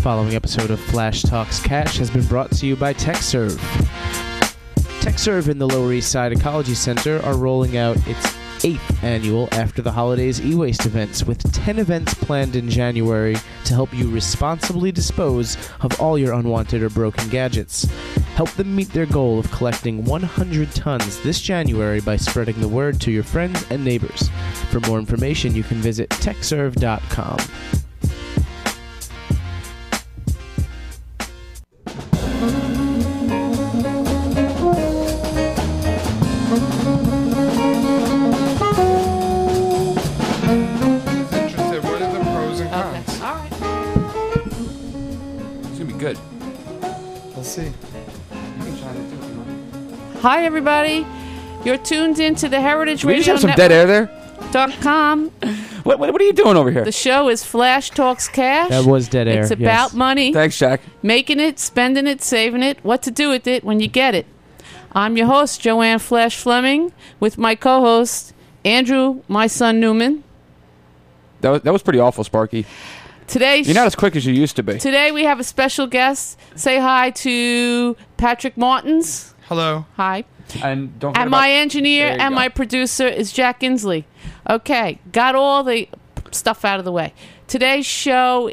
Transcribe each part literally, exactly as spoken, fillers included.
following episode of Flash Talks Cash has been brought to you by TechServe. TechServe and the Lower East Side Ecology Center are rolling out its eighth annual After the Holidays e-waste events, with ten events planned in January to help you responsibly dispose of all your unwanted or broken gadgets. Help them meet their goal of collecting one hundred tons this January by spreading the word to your friends and neighbors. For more information, you can visit tech serve dot com. Good. We'll see. Hi, everybody. You're tuned into the Heritage Can we Radio just have some dead air there? Dot com. What, what, what are you doing over here? The show is Flash Talks Cash. That was dead air. It's about yes. money. Thanks, Jack. Making it, spending it, saving it, what to do with it when you get it. I'm your host, Joanne Flash Fleming, with my co-host, Andrew, my son Newman. That was, that was pretty awful, Sparky. Today, You're not as quick as you used to be. Today we have a special guest. Say hi to Patrick Martins. Hello. Hi. And don't forget And my about- engineer There you and go. my producer is Jack Inslee. Okay, got all the stuff out of the way. Today's show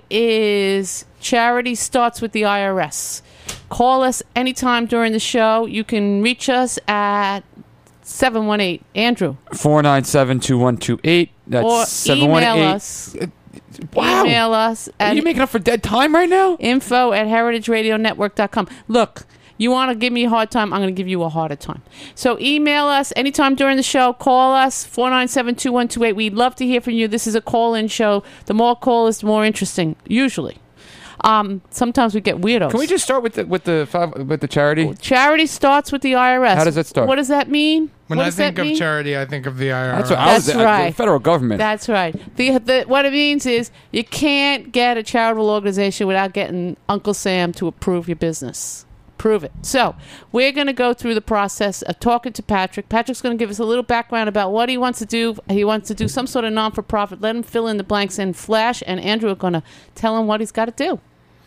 is Charity Starts with the I R S. Call us anytime during the show. You can reach us at seven one eight. Andrew. four nine seven, two one two eight. That's Or seven one eight. email us. Wow. Email us Are at you making up for dead time right now? info at heritage radio network dot com. Look, you want to give me a hard time, I'm going to give you a harder time. So email us anytime during the show. Call us, four nine seven, two one two eight. We'd love to hear from you. This is a call-in show. The more callers, the more interesting, usually. Um, sometimes we get weirdos. Can we just start with the with the five, with the charity? Charity starts with the I R S. How does that start? What does that mean? When what I does think that of mean? charity, I think of the I R S. That's what I was. That's uh, right. The federal government. That's right. The, the what it means is you can't get a charitable organization without getting Uncle Sam to approve your business. Prove it. So we're going to go through the process of talking to Patrick. Patrick's going to give us a little background about what he wants to do. He wants to do some sort of non-for-profit. Let him fill in the blanks. And Flash and Andrew are going to tell him what he's got to do.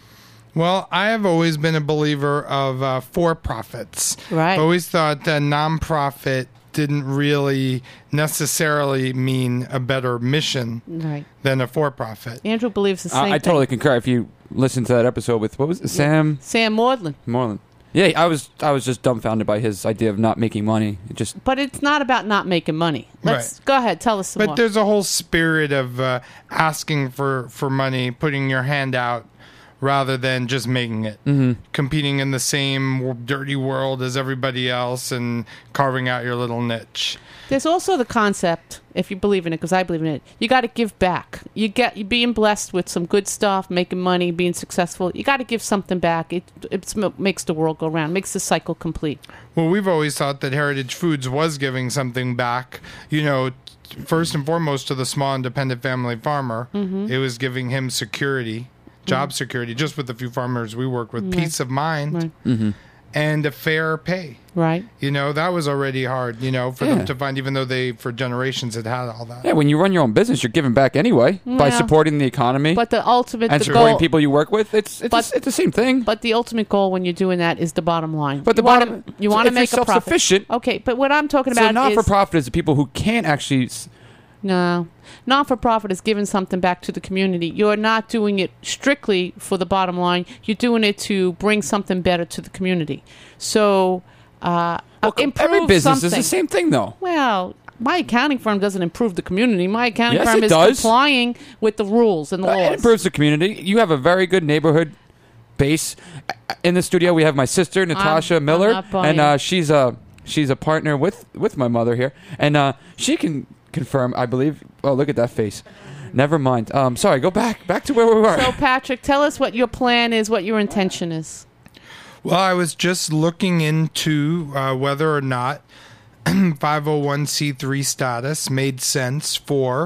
Well, I have always been a believer of uh, for-profits. Right. I've always thought that non-profit didn't really necessarily mean a better mission Right. than a for-profit. Andrew believes the same I, I thing. totally concur. If you listen to that episode with what was it, Sam Sam Maudlin. Moreland. Yeah, I was I was just dumbfounded by his idea of not making money. It just But it's not about not making money. Let's Right. go ahead. Tell us some But more. there's a whole spirit of uh, asking for, for money, putting your hand out, rather than just making it. Mhm. Competing in the same w- dirty world as everybody else and carving out your little niche. There's also the concept, if you believe in it, because I believe in it, you got to give back. You get you being blessed with some good stuff, making money, being successful. You got to give something back. It it's, makes the world go round, makes the cycle complete. Well, we've always thought that Heritage Foods was giving something back, you know, t- first and foremost to the small independent family farmer. Mm-hmm. It was giving him security, job Mm-hmm. security, just with the few farmers we work with, Right. peace of mind Right. mm-hmm. and a fair pay. Right. You know, that was already hard, you know, for Yeah. them to find, even though they, for generations, had had all that. yeah. When you run your own business, you're giving back anyway by Yeah. supporting the economy But the ultimate and the supporting goal, people you work with. It's it's, But- the- it's the same thing. But the ultimate goal when you're doing that is the bottom line. But the you wanna- bottom, you want to if make you're a profit. self-sufficient. Okay, but what I'm talking So about not is for profit is the people who can't actually. s- no, not for profit is giving something back to the community. You're not doing it strictly for the bottom line. You're doing it to bring something better to the community. So, uh, Well, improve every business something. is the same thing, though. Well, my accounting firm doesn't improve the community. My accounting Yes, firm it is does. complying with the rules and the Uh, laws. It improves the community. You have a very good neighborhood base. Uh, In the studio, we have my sister Natasha I'm Miller, not buying and uh, she's a she's a partner with with my mother here, and uh, she can confirm. I believe. Oh, look at that face. Never mind. Um, sorry. Go back back to where we were. So, Patrick, tell us what your plan is, what your intention is. Well, I was just looking into uh, whether or not five oh one c three status made sense for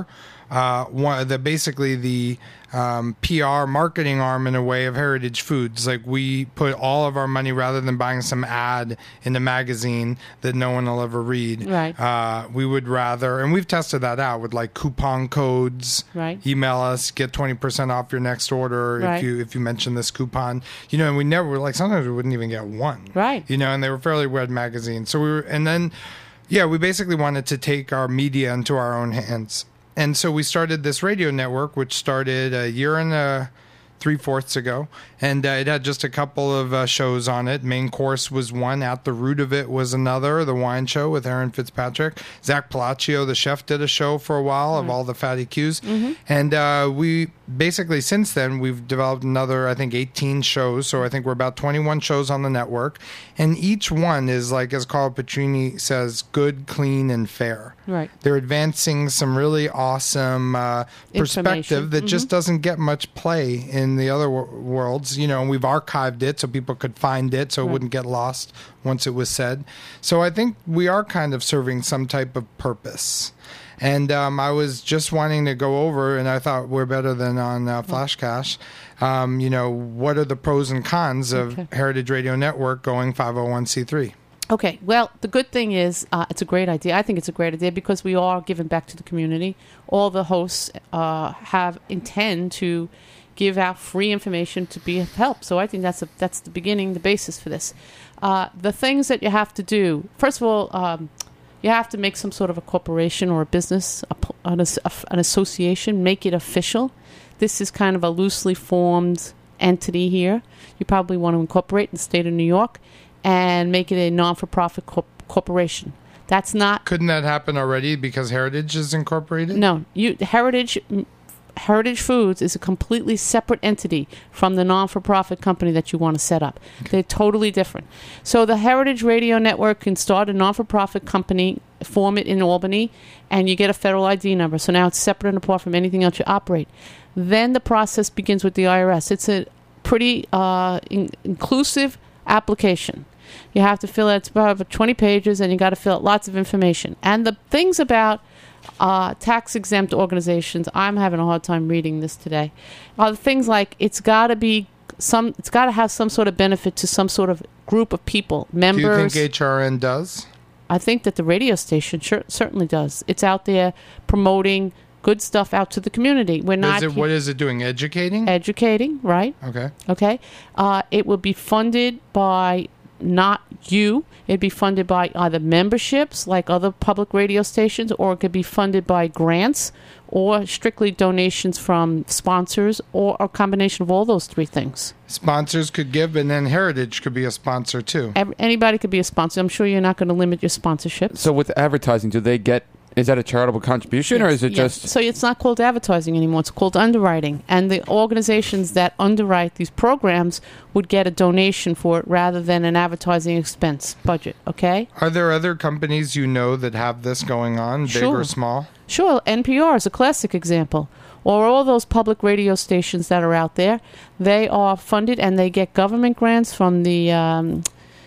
uh, one, the basically the um, P R marketing arm in a way of Heritage Foods. Like we put all of our money, rather than buying some ad in the magazine that no one will ever read. Right. Uh, we would rather, and we've tested that out with like coupon codes. Right. Email us, get twenty percent off your next order Right. if you if you mention this coupon. You know, and we never were like sometimes we wouldn't even get one. Right. You know, and they were fairly read magazines. So we were, and then. Yeah, we basically wanted to take our media into our own hands. And so we started this radio network, which started a year and a three-fourths ago. And uh, it had just a couple of uh, shows on it. Main Course was one. At the Root of It was another, The Wine Show with Aaron Fitzpatrick. Zach Palaccio, the chef, did a show for a while of all the fatty Qs. Mm-hmm. And uh, we basically, since then, we've developed another, I think, eighteen shows. So I think we're about twenty-one shows on the network. And each one is, like, as Carl Petrini says, good, clean, and fair. Right. They're advancing some really awesome uh, perspective Information. that Mm-hmm. just doesn't get much play in the other wor- worlds. You know, and we've archived it so people could find it so it Right. wouldn't get lost once it was said. So I think we are kind of serving some type of purpose. And um, I was just wanting to go over, and I thought we're better than on uh, Flash Cash. Um, you know, what are the pros and cons of Okay. Heritage Radio Network going five oh one c three? Okay, well, the good thing is uh, it's a great idea. I think it's a great idea because we are giving back to the community. All the hosts uh, have intend to give out free information to be of help. So I think that's a, that's the beginning, the basis for this. Uh, the things that you have to do, first of all, um, you have to make some sort of a corporation or a business, a, p- an, as- a f- an association, make it official. This is kind of a loosely formed entity here. You probably want to incorporate in the state of New York and make it a non-for-profit corp- corporation. That's not Couldn't that happen already because Heritage is incorporated? no. You Heritage Heritage Foods is a completely separate entity from the non-for-profit company that you want to set up. They're totally different. So the Heritage Radio Network can start a non-for-profit company, form it in Albany, and you get a federal I D number. So now it's separate and apart from anything else you operate. Then the process begins with the I R S. It's a pretty uh, in- inclusive application. You have to fill out, it's about twenty pages, and you got to fill out lots of information. And the things about uh, tax-exempt organizations, I'm having a hard time reading this today, are the things like it's got to be some, it's got to have some sort of benefit to some sort of group of people, Do members. you think H R N does? I think that the radio station sure, certainly does. It's out there promoting good stuff out to the community. We're not Is it, what is it doing? Educating? educating, right? Okay. Okay. Uh, it will be funded by not you. It'd be funded by either memberships like other public radio stations, or it could be funded by grants or strictly donations from sponsors, or a combination of all those three things. Sponsors could give, and then Heritage could be a sponsor too. Ev- anybody could be a sponsor. I'm sure you're not going to limit your sponsorships. So with advertising, do they get? Is that a charitable contribution, or is it Yes. just? So it's not called advertising anymore. It's called underwriting. And the organizations that underwrite these programs would get a donation for it rather than an advertising expense budget, okay? Are there other companies you know that have this going on, big Sure. or small? Sure, N P R is a classic example. Or all those public radio stations that are out there, they are funded and they get government grants from the um,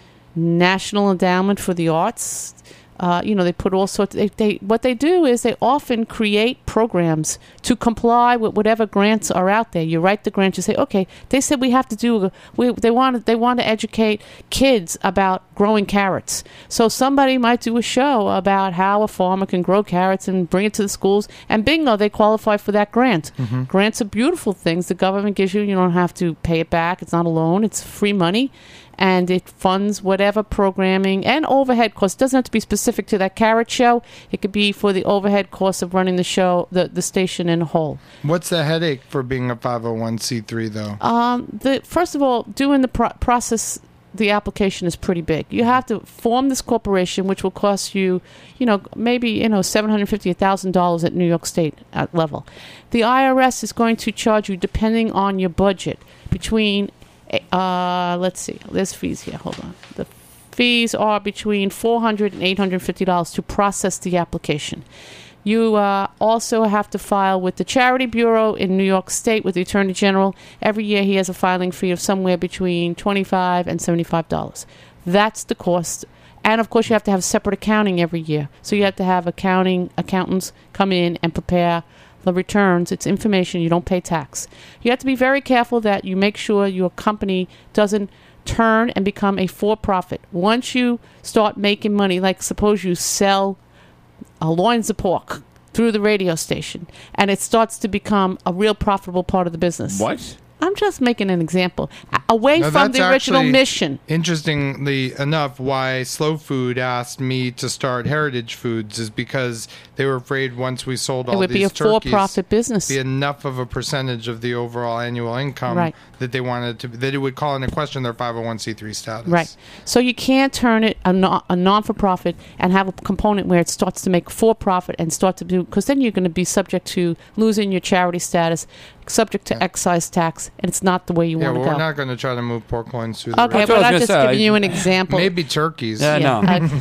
National Endowment for the Arts. Uh, you know, they put all sorts. They, they what they do is they often create programs to comply with whatever grants are out there. You write the grant. You say, okay, they said we have to do. We they want they want to educate kids about growing carrots. So somebody might do a show about how a farmer can grow carrots and bring it to the schools. And bingo, they qualify for that grant. Mm-hmm. Grants are beautiful things the government gives you. You don't have to pay it back. It's not a loan. It's free money. And it funds whatever programming and overhead costs. It doesn't have to be specific to that carrot show. It could be for the overhead costs of running the show, the, the station in a whole. What's the headache for being a five oh one c three, though? Um, the first of all, doing the pro- process, the application is pretty big. You have to form this corporation, which will cost you, you know, maybe you know seven hundred fifty thousand dollars at New York State at level. The I R S is going to charge you, depending on your budget, between Uh, let's see. There's fees here. Hold on. The fees are between four hundred dollars and eight hundred fifty dollars to process the application. You uh, also have to file with the Charity Bureau in New York State with the Attorney General. Every year he has a filing fee of somewhere between twenty-five dollars and seventy-five dollars. That's the cost. And, of course, you have to have separate accounting every year. So you have to have accounting accountants come in and prepare the returns. It's information. You don't pay tax. You have to be very careful that you make sure your company doesn't turn and become a for-profit. Once you start making money, like suppose you sell a loins of pork through the radio station, and it starts to become a real profitable part of the business. What? I'm just making an example. Away Now, from that's the original actually- mission. Interestingly enough, why Slow Food asked me to start Heritage Foods is because they were afraid once we sold all It would these be a turkeys, for-profit business. be enough of a percentage of the overall annual income Right. that they wanted to that it would call into question their five oh one c three status. Right. So you can't turn it a, non, a non-for-profit and have a component where it starts to make for-profit and start to do, because then you're going to be subject to losing your charity status, subject to Yeah. excise tax, and it's not the way you Yeah, want well, to we're go. not going to try to move pork loins through the Okay, That's what but I I'm was just gonna say. giving you an example. maybe turkeys. Yeah, no. I-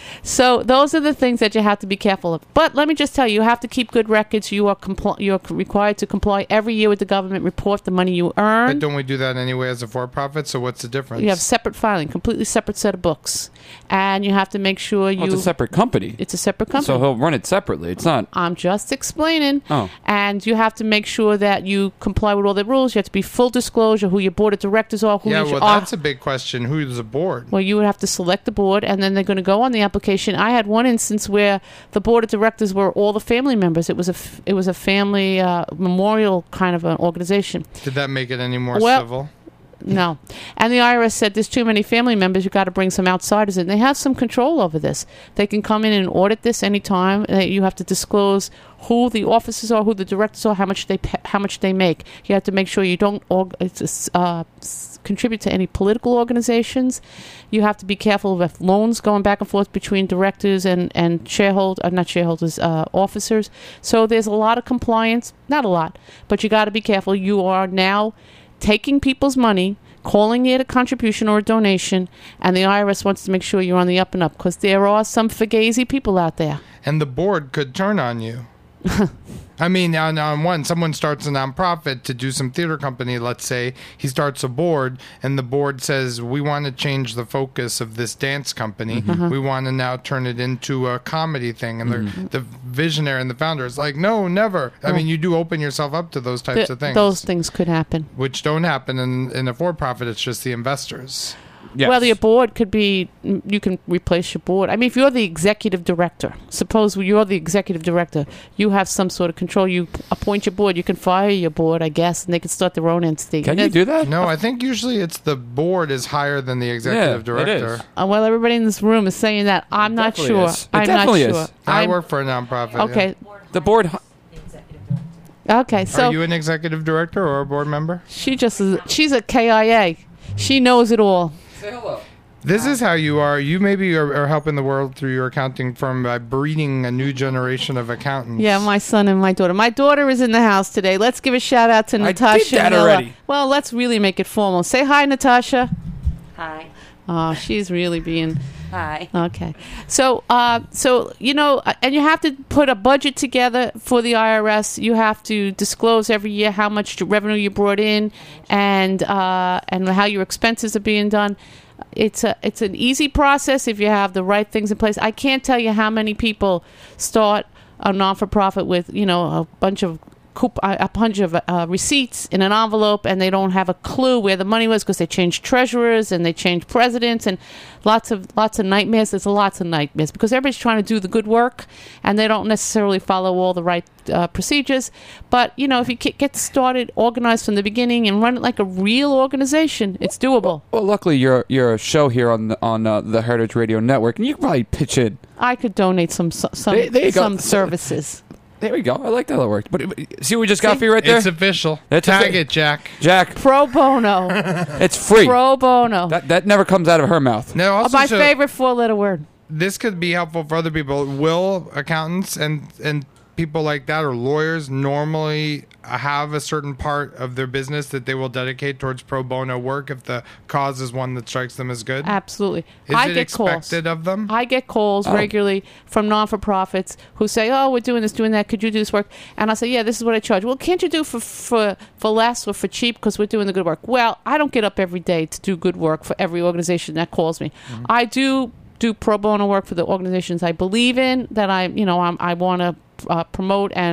so those are the things that you have to be careful of. But let me just tell you, you have to keep good records. You are compl- you're required to comply every year with the government. Report the money you But earn. don't we do that anyway as a for-profit? So what's the difference? You have separate filing, completely separate set of books, and you have to make sure you. Oh, it's a separate company. it's a separate company. So he'll run it separately. It's not. I'm just explaining. Oh. And you have to make sure that you comply with all the rules. You have to be full disclosure who your board of directors are, who yeah, you well, are. that's a big question. Who's the board? Well, you would have to select the board, and then they're going to go on the application. I had one instance where the board of directors were all the family members. It was a f- it was a family uh, memorial kind of an organization. Did that make it any more Well- civil? No, and the I R S said there's too many family members. You got to bring some outsiders in. They have some control over this. They can come in and audit this anytime. Uh, You have to disclose who the officers are, who the directors are, how much they pa- how much they make. You have to make sure you don't org- it's, a s- uh, s- contribute to any political organizations. You have to be careful with loans going back and forth between directors and and shareholders, uh, not shareholders, uh, officers. So there's a lot of compliance. Not a lot, but you got to be careful. You are now taking people's money, calling it a contribution or a donation, and the I R S wants to make sure you're on the up and up, because there are some fugazi people out there. And the board could turn on you. I mean, on, on one, someone starts a nonprofit to do some theater company, let's say. He starts a board, and the board says, we want to change the focus of this dance company. Mm-hmm. We want to now turn it into a comedy thing. And Mm-hmm. the the visionary and the founder is like, no, never. I Right. mean, you do open yourself up to those types Th- of things. Those things could happen. Which don't happen in, in a for-profit. It's just the investors. Yes. Well, your board could be, you can replace your board. I mean, if you're the executive director, suppose you're the executive director, you have some sort of control. You p- appoint your board. You can fire your board, I guess, and they can start their own entity. Can And you it's- do that? No, I think usually it's the board is higher than the executive Yeah, it director. is. Uh, well, everybody in this room is saying that. I'm not definitely sure. is. It I'm definitely not sure. is. I I'm- work for a nonprofit. yeah. Okay. The board. Okay. Are So you an executive director or a board member? she just is, she's a K I A. She knows it all. Say hello. This is how you are. You maybe are, are helping the world through your accounting firm by breeding a new generation of accountants. Yeah, my son and my daughter. My daughter is in the house today. Let's give a shout out to I did Natasha. that Miller. already. Well, let's really make it formal. Say hi, Natasha. Hi. Oh, she's really being Hi. okay. So, uh, so you know, uh, and you have to put a budget together for the I R S. You have to disclose every year how much revenue you brought in, and uh, and how your expenses are being done. It's a it's an easy process if you have the right things in place. I can't tell you how many people start a non-for-profit with, you know, a bunch of coup- a bunch of uh, receipts in an envelope, and they don't have a clue where the money was because they changed treasurers and they changed presidents, and lots of lots of nightmares. There's lots of nightmares because everybody's trying to do the good work, and they don't necessarily follow all the right uh, procedures. But you know, if you ki- get started, organized from the beginning, and run it like a real organization, it's doable. Well, luckily you're you're a show here on the, on uh, the Heritage Radio Network, and you can probably pitch in. I could donate some some There- there you go. some services. There we go. I like that how it worked. But but see what we just got See? for you right there, It's official. That's Tag offi- it, Jack. Jack. Pro bono, It's free. pro bono. That that never comes out of her mouth. Now, Oh, also, my so favorite four-letter word. this could be helpful for other people. Will accountants and and people like that or lawyers normally have a certain part of their business that they will dedicate towards pro bono work if the cause is one that strikes them as good? Absolutely. Is I it get calls. expected of them? I get calls Oh. regularly from non-for-profits who say, "Oh, we're doing this, doing that. Could you do this work?" And I say, "Yeah, this is what I charge." Well, can't you do for for for less or for cheap because we're doing the good work? Well, I don't get up every day to do good work for every organization that calls me. I do do pro bono work for the organizations I believe in, that I you know I'm, I want to uh, promote and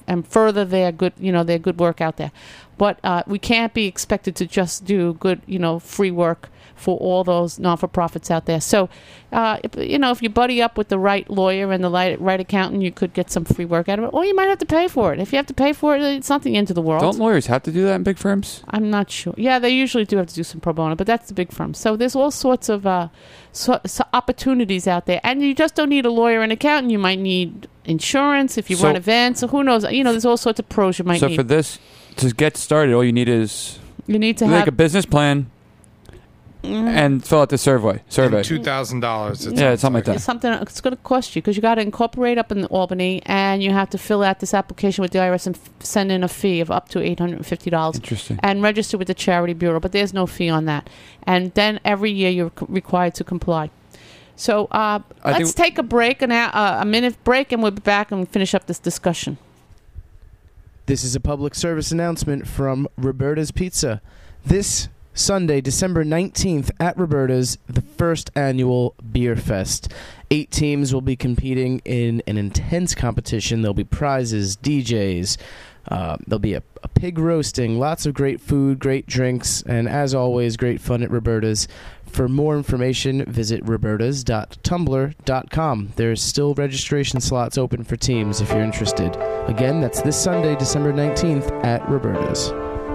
and further their good, you know, their good work out there. But uh, we can't be expected to just do good, you know, free work for all those non-for-profits out there. So, uh, if, you know, if you buddy up with the right lawyer and the right, right accountant, you could get some free work out of it. Or you might have to pay for it. If you have to pay for it, it's not the end of the world. Don't lawyers have to do that in big firms? I'm not sure. Yeah, they usually do have to do some pro bono, but that's the big firms. So there's all sorts of uh, so, so opportunities out there. And you just don't need a lawyer and accountant. You might need insurance if you So- run events. So who knows? You know, there's all sorts of pros you might So need. for this, to get started, all you need is you need to make have... a business plan and fill out the survey. Survey. two thousand dollars. Yeah, something like that. It's something it's going to cost you because you got to incorporate up in Albany and you have to fill out this application with the I R S and f- send in a fee of up to eight hundred fifty dollars Interesting. and register with the Charity Bureau, but there's no fee on that. And then every year you're c- required to comply. So uh, I let's think- take a break, an, uh, a minute break, and we'll be back and finish up this discussion. This is a public service announcement from Roberta's Pizza. This Sunday, December nineteenth, at Roberta's, the first annual Beer Fest. Eight teams will be competing in an intense competition. There'll be prizes, D Js, uh, there'll be a, a pig roasting, lots of great food, great drinks, and as always, great fun at Roberta's. For more information, visit robertas dot tumblr dot com. There's still registration slots open for teams if you're interested. Again, that's this Sunday, December nineteenth, at Roberta's.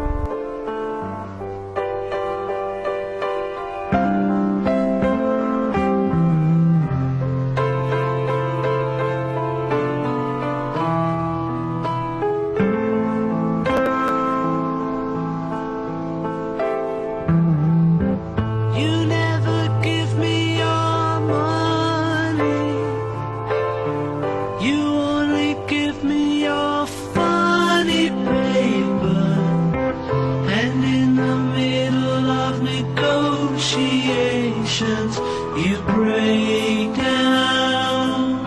You never give me your money. You only give me your funny paper. And in the middle of negotiations, you break down.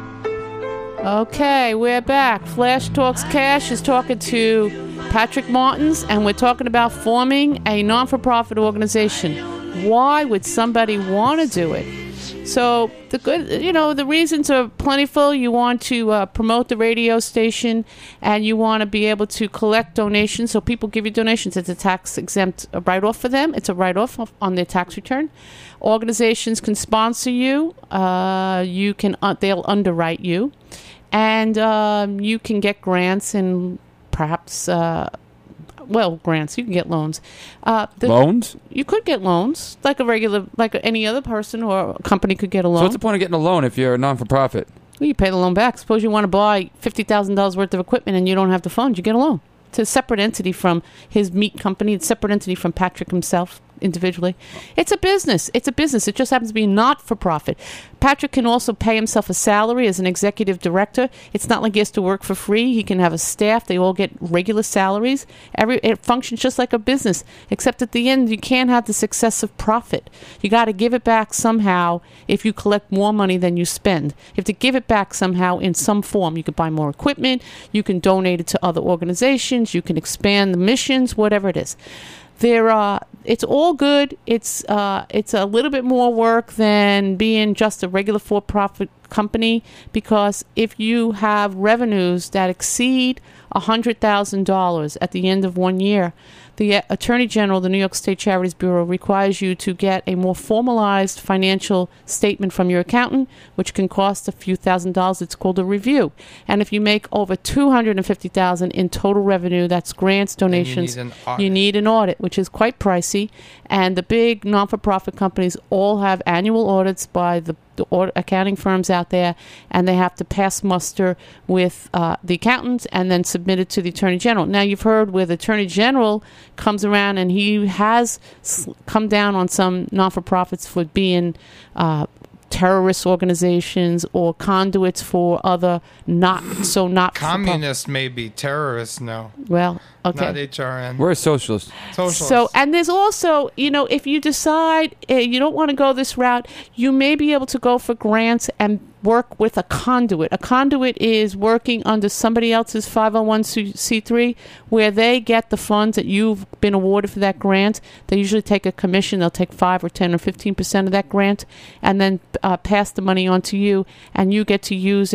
Okay, we're back. Flash Talks Cash is talking to Patrick Martins, and we're talking about forming a non-for-profit organization. Why would somebody want to do it? So the good, you know, the reasons are plentiful. You want to uh, promote the radio station, and you want to be able to collect donations. So people give you donations. It's a tax-exempt write-off for them. It's a write-off on their tax return. Organizations can sponsor you. Uh, you can uh, they'll underwrite you, and um, you can get grants and perhaps. Uh, Well, grants. You can get loans. Uh, the, Loans? You could get loans, like a regular, like any other person or company could get a loan. So what's the point of getting a loan if you're a non-for-profit? Well, you pay the loan back. Suppose you want to buy fifty thousand dollars worth of equipment and you don't have the funds. You get a loan. It's a separate entity from his meat company. It's a separate entity from Patrick himself individually. It's a business. It's a business. It just happens to be not for profit. Patrick can also pay himself a salary as an executive director. It's not like he has to work for free. He can have a staff. They all get regular salaries. Every it functions just like a business, except at the end you can't have the success of profit. You got to give it back somehow. If you collect more money than you spend, you have to give it back somehow in some form. You could buy more equipment. You can donate it to other organizations. You can expand the missions, whatever it is. There are. It's all good. It's uh, it's a little bit more work than being just a regular for-profit company, because if you have revenues that exceed one hundred thousand dollars at the end of one year, the Attorney General of the New York State Charities Bureau requires you to get a more formalized financial statement from your accountant, which can cost a few thousand dollars. It's called a review. And if you make over two hundred fifty thousand dollars in total revenue, that's grants, donations, need an audit. you need an audit, which is quite pricey. And the big non-for-profit companies all have annual audits by the the audit accounting firms out there, and they have to pass muster with uh, the accountants and then submit it to the Attorney General. Now, you've heard where the Attorney General comes around and he has s- come down on some non-for-profits for being uh, terrorist organizations or conduits for other not so not Communists may be terrorists, no. well okay Not H R N. We're a socialist. Socialists. So, and there's also, you know, if you decide uh, you don't want to go this route, you may be able to go for grants and work with a conduit. A conduit is working under somebody else's five oh one c three, where they get the funds that you've been awarded for that grant. They usually take a commission. They'll take five or ten or fifteen percent of that grant and then uh, pass the money on to you, and you get to use it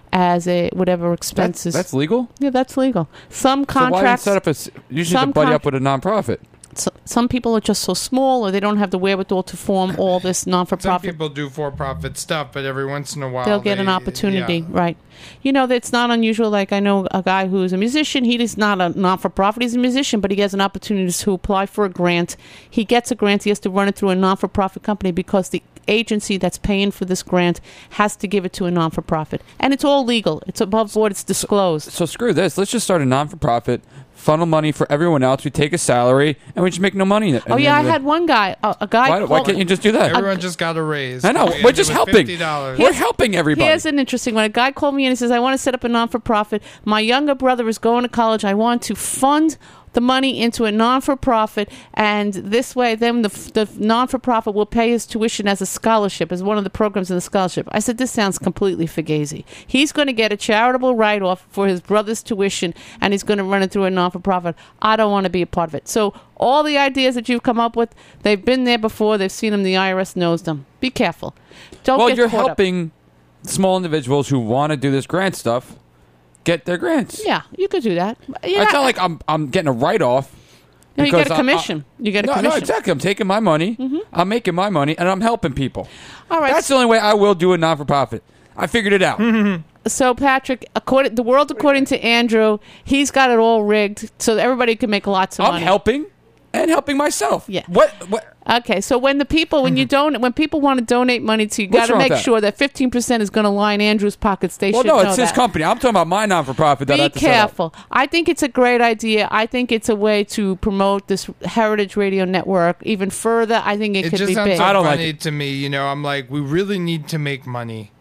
as a whatever That's, expenses. that's legal. yeah, that's legal. Some So why didn't contracts. set up a? s- You should some buddy con- up with a nonprofit. so, some people are just so small, or they don't have the wherewithal to form all this Some non-for-profit. people do for-profit stuff, but every once in a while They'll get they- an opportunity, yeah. right? You know, that's not unusual. Like I know a guy who's a musician. He is not a non-for-profit. He's a musician, but he has an opportunity to apply for a grant. He gets a grant. He has to run it through a non-for-profit company because the agency that's paying for this grant has to give it to a non-for-profit, and it's all legal. It's above board. It's disclosed. So screw this. Let's just start a non-for-profit, funnel money for everyone else. We take a salary and we just make no money. at Oh the yeah, I end of the- had one guy, a, a guy. Why, why called- can't you just do that? Everyone just got a raise. I know. We We're ended just with helping. fifty dollars. We're helping everybody. Here's an interesting one. A guy called me and he says, I want to set up a non-for-profit. My younger brother is going to college. I want to fund the money into a non-for-profit, and this way then the, the non-for-profit will pay his tuition as a scholarship, as one of the programs in the scholarship. I said, this sounds completely fugazi. He's going to get a charitable write-off for his brother's tuition, and he's going to run it through a non-for-profit. I don't want to be a part of it. So all the ideas that you've come up with, they've been there before. They've seen them. The I R S knows them. Be careful. Don't well, get you're caught up. helping small individuals who want to do this grant stuff get their grants. Yeah, you could do that. Yeah, It's not like I'm I'm getting a write off. no, you get a commission. you get a no, commission. no, exactly. I'm taking my money. I'm making my money, and I'm helping people. All right. That's the only way I will do a non for profit. I figured it out. So, Patrick, according the world according to Andrew, he's got it all rigged so that everybody can make lots of I'm money. helping and helping myself. Yeah. What? What? Okay, so when the people, when you don't, when people want to donate money to you, you got What's to wrong with make that? sure that fifteen percent is going to line Andrew's pockets. They Well, should no, know it's his that. company. I'm talking about my non for profit that I Be have to set up. careful. I think it's a great idea. I think it's a way to promote this Heritage Radio Network even further. I think it, It could just be sounds big. so I don't like funny it. to me. You know, I'm like, we really need to make money.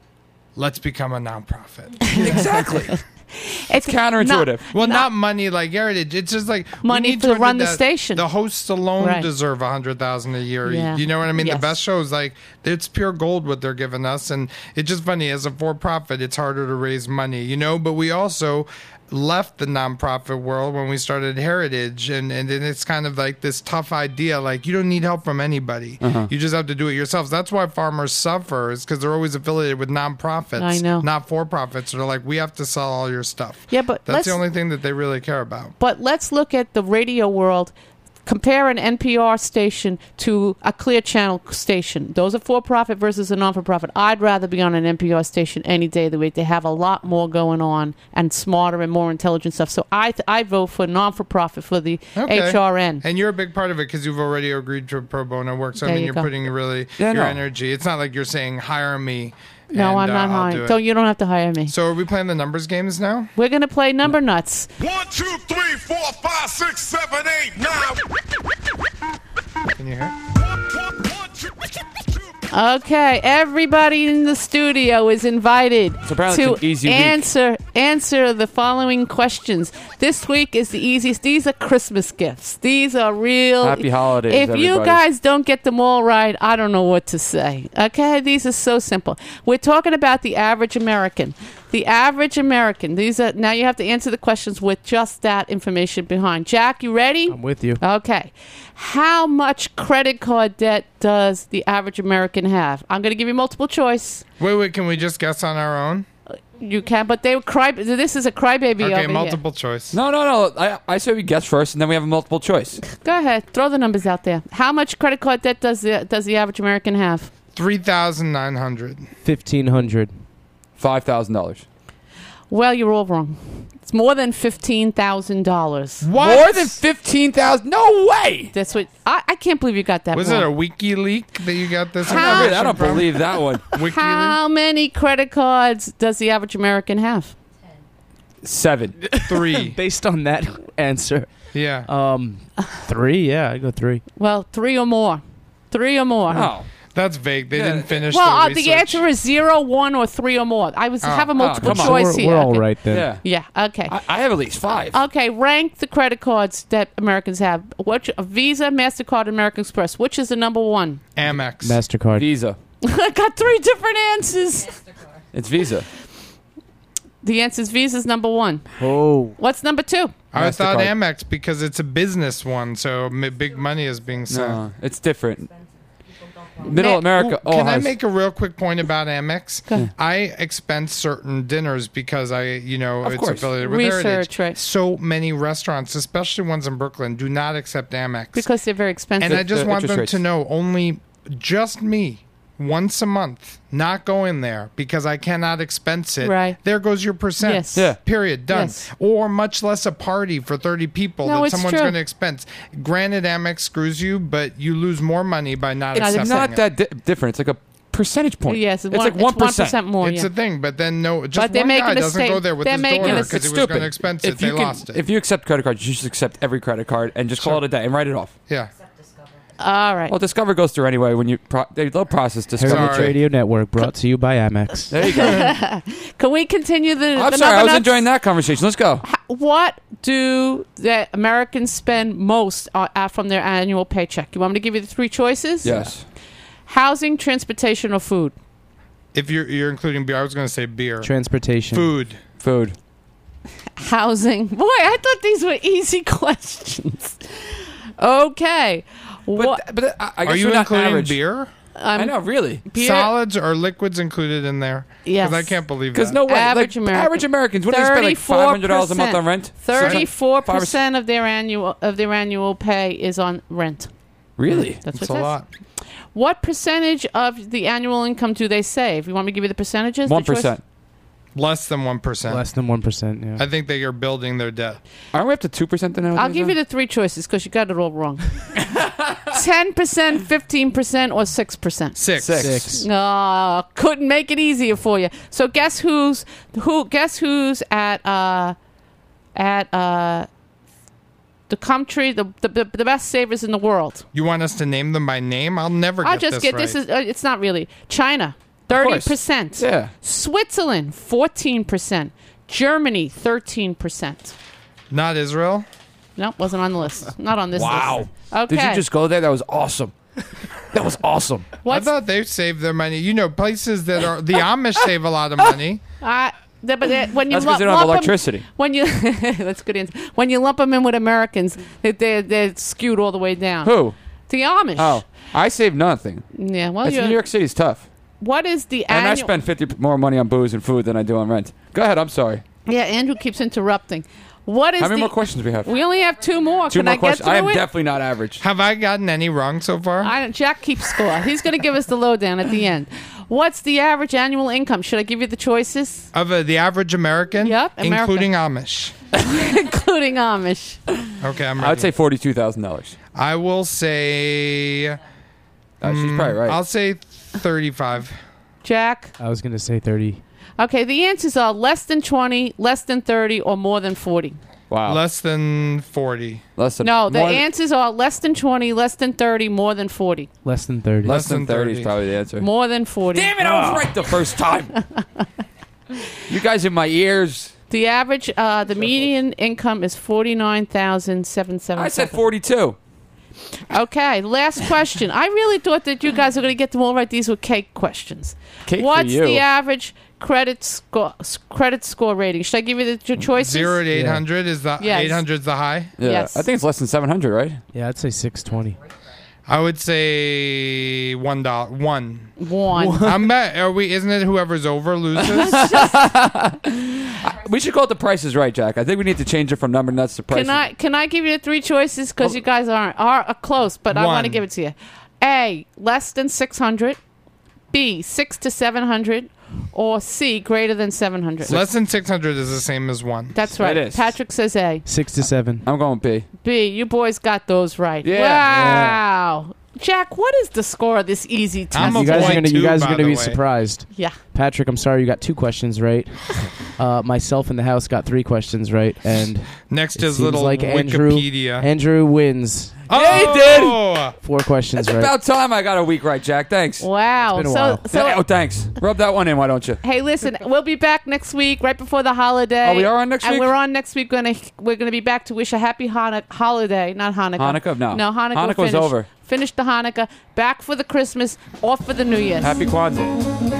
Let's become a nonprofit. Exactly. It's counterintuitive. not- Well, not money like Heritage. It's just like we Money need to to run the that- station. The hosts alone Right. deserve a hundred thousand a year. Yeah. You know what I mean? Yes. The best shows, like it's pure gold what they're giving us, and it's just funny. As a for-profit, it's harder to raise money, you know. But we also left the nonprofit world when we started Heritage, and and then it's kind of like this tough idea, like you don't need help from anybody. Uh-huh. You just have to do it yourselves. That's why farmers suffer, is because they're always affiliated with nonprofits. I know. Not for-profits. They're like, we have to sell all your stuff. Yeah, but That's let's, the only thing that they really care about. But let's look at the radio world. Compare an N P R station to a Clear Channel station. Those are for-profit versus a non-for-profit. I'd rather be on an N P R station any day of the week. They have a lot more going on and smarter and more intelligent stuff. So I th- I vote for non-for-profit for the Okay. H R N. And you're a big part of it because you've already agreed to pro bono work. So, There I mean, you you're go. putting really Yeah, your no. energy. It's not like you're saying, hire me. No, and, I'm not uh, I'll hiring. do it. Don't you don't have to hire me. So, are we playing the numbers games now? We're gonna play number nuts. One, two, three, four, five, six, seven, eight, nine. Can you hear? One, one, one, two, two, two. Okay, everybody in the studio is invited So apparently to it's an easy week. answer answer the following questions. This week is the easiest. These are Christmas gifts. These are real. Happy holidays, If you everybody. guys don't get them all right, I don't know what to say. Okay, these are so simple. We're talking about the average American. The average American. These are now you have to answer the questions with just that information behind. Jack, you ready? I'm with you. Okay. How much credit card debt does the average American have? I'm going to give you multiple choice. Wait, wait. Can we just guess on our own? You can, but they would cry. This is a crybaby Okay, over multiple choice. No, no, no. I, I say we guess first, and then we have a multiple choice. here. Go ahead, throw the numbers out there. How much credit card debt does the does the average American have? three thousand nine hundred. Fifteen hundred. Five thousand dollars. Well, you're all wrong. It's more than fifteen thousand dollars. What? More than fifteen thousand? No way. That's what I, I can't believe you got that. Was wrong. it a WikiLeak that you got this? How- I, really, I information don't from? believe that one. WikiLeaks? How many credit cards does the average American have? Seven. Three. Based on that answer, Yeah. um, three. Yeah, I go three. Well, three or more. Three or more. Oh. That's vague. They Yeah. didn't finish Well, the uh, research. the answer is zero, one, or three or more. I was Oh, have a oh, multiple come on. So choice we're, here. we're all Okay. right then. Yeah. Yeah. Okay. I, I have at least five. Okay, rank the credit cards that Americans have. Which Visa, Mastercard, American Express? Which is the number one? Amex. Mastercard. Visa. I got three different answers. It's Visa. The answer is Visa's number one. Oh, What's number two? I thought MasterCard. Amex because it's a business one, so m- big money is being sent. No, it's different. Middle Ma- America all Can I has. make a real quick point about Amex? Go ahead. I expense certain dinners because I, you know, Of it's course. affiliated with Research, Heritage. right. So many restaurants, especially ones in Brooklyn, do not accept Amex. Because they're very expensive. and I just the want interest them rates. to know only just me once a month not go in there because I cannot expense it. Right. There goes your percent. Yes. Yeah. Period. Done. Yes. Or much less a party for thirty people No, that it's someone's true. going to expense. Granted, Amex screws you, but you lose more money by not It's accepting not it. that di- different. It's like a percentage point. Yes, it's one, like one percent. more. It's yeah. a thing, but then no, just But they're one making guy a doesn't sta- go there with they're his making daughter a- because It's he was going stupid. to expense it. If They you can, lost it. if you accept credit cards, you should accept every credit card and just call it a day and write it off. yeah. All right. Well, Discover goes through anyway when you pro- they they'll process Discover. Heritage Sorry. Radio Network brought to you by Amex. There you go. Can we continue the? I'm the sorry, I number was nuts? enjoying that conversation. Let's go. What do the Americans spend most uh, uh, from their annual paycheck? You want me to give you the three choices? Yes. Housing, transportation, or food? If you're you're including beer, I was going to say beer. Transportation. Food. Food. Housing. Boy, I thought these were easy questions. Okay. What? But, but I, I guess Are you you're not including average. beer? um, I know, really. beer- Solids or liquids included in there? Yes. Because I can't believe Because that. no way. Average like, American. average Americans, what do they spend like five hundred dollars a month on rent? Thirty-four Five or- percent of their annual of their annual pay is on rent. Really? That's That's what a it says. lot. What percentage of the annual income do they save? You want me to give you the percentages? The One choice- percent. Less than one percent. Less than one percent. Yeah. I think they are building their debt. Aren't we up to two percent now? I'll give you the three choices because you got it all wrong. Ten percent, fifteen percent, or six percent. Six. Six. Six. Oh, couldn't make it easier for you. So guess who's who? Guess who's at uh, at uh, the country the, the the best savers in the world? You want us to name them by name? I'll never I'll get just this get right. this is uh, it's not really China, thirty percent. Yeah. Switzerland, fourteen percent. Germany, thirteen percent. Not Israel. Nope, wasn't on the list. Not on this Wow. list. Okay. Did you just go there? That was awesome. That was awesome. What's, I thought they saved their money. You know, places that are the Amish save a lot of money. uh, the- but the- when you That's because lump, they don't have lump 'em- electricity. when you that's good answer. When you lump them in with Americans, they, they're they're skewed all the way down. Who? The Amish. Oh, I saved nothing. Yeah. Well, That's you. New York City's tough. What is the And I annual? spend fifty more money on booze and food than I do on rent. Go ahead. I'm sorry. Yeah, Andrew keeps interrupting. What is How many the? more questions we have? We only have two more. Two Can more I get questions. through I am it? definitely not average. Have I gotten any wrong so far? I, Jack keeps score. He's going to give us the lowdown at the end. What's the average annual income? Should I give you the choices, of uh, the average American? Yep, America. Including Amish. including Amish? Okay, I'm ready. I would say forty-two thousand dollars. I will say... Uh, she's probably right. I'll say thirty-five. Jack. I was going to say thirty. Okay, the answers are less than twenty, less than thirty, or more than forty. wow. Less than forty. Less than No, the more than- answers are less than twenty, less than thirty, more than forty. Less than thirty. Less than than thirty is thirty. probably the answer. More than forty. Damn it! I was right the first time. You guys in my ears. The average, uh, the median income is forty-nine thousand seven hundred seventy-seven. I said forty-two. Okay, last question. I really thought that you guys were going to get them all right. These were cake questions. Cake for What's you. the average credit score credit score rating? Should I give you the cho- choices? Zero to eight hundred is the Yes. eight hundred is the high. Yeah. Yes. I think it's less than seven hundred, right? Yeah, I'd say six twenty. I would say one dollar. One. One. I'm bet. Are we? Isn't it whoever's over loses? We should call it the Price is Right, Jack. I think we need to change it from number nuts to price. Can I can I give you the three choices because you guys aren't are, are close, but I want to One. give it to you. A less than six hundred, B six to seven hundred, or C greater than seven hundred. Less than six hundred is the same as one. That's right. It is. Patrick says A. Six to seven. I'm going B. B. You boys got those right. Yeah. Wow. Jack, what is the score of this easy test? I'm a You guys are point gonna. You two, guys are by gonna the be way. surprised. Yeah. Patrick, I'm sorry you got two questions right. Uh, myself in the house got three questions right, and Next it is seems little like Andrew Wikipedia. Andrew wins Yeah, he oh! four questions It's right. about time I got a week right, Jack. Thanks. Wow. It's been a so while. so oh, thanks. Rub that one in, why don't you? hey, listen, we'll be back next week, right before the holiday. Oh, we are on next and week? we're on next week. Gonna we're gonna be back to wish a happy Hana- holiday, not Hanukkah. Hanukkah? No. no Hanukkah. Hanukkah was finished. over. Finished the Hanukkah. Back for the Christmas. Off for the New Year's. Happy Kwanzaa.